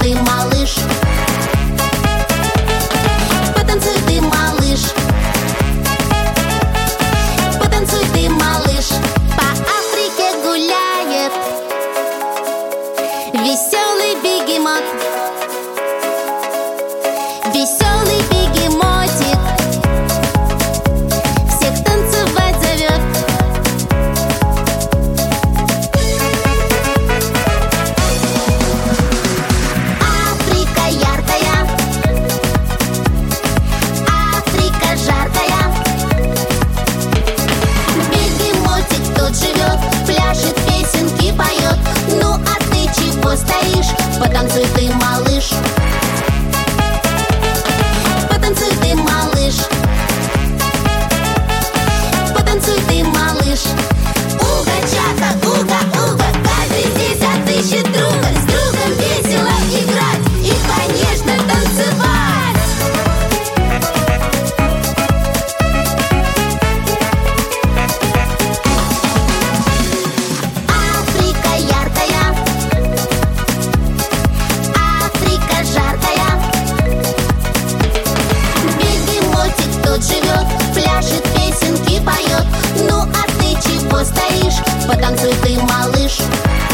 ты, малыш. Потанцуй ты, малыш. Потанцуй ты, малыш. По Африке гуляет веселый бегемот. Веселый бегемотик всех танцевать зовет. Африка яркая, Африка жаркая. Бегемотик тут живет, пляшет, песенки поет. Ну а ты чего стоишь? Потанцуй ты, малыш. Потанцуй ты, малыш. Потанцуй ты, малыш. Уга-чака, уга-уга, каждый здесь отыщет друга. С другом весело играть и, конечно, танцевать. Африка яркая, Африка жаркая. Бегемотик тут живет, пляшет, песенки поет. Ну а ты чего стоишь? Потанцуй ты, малыш.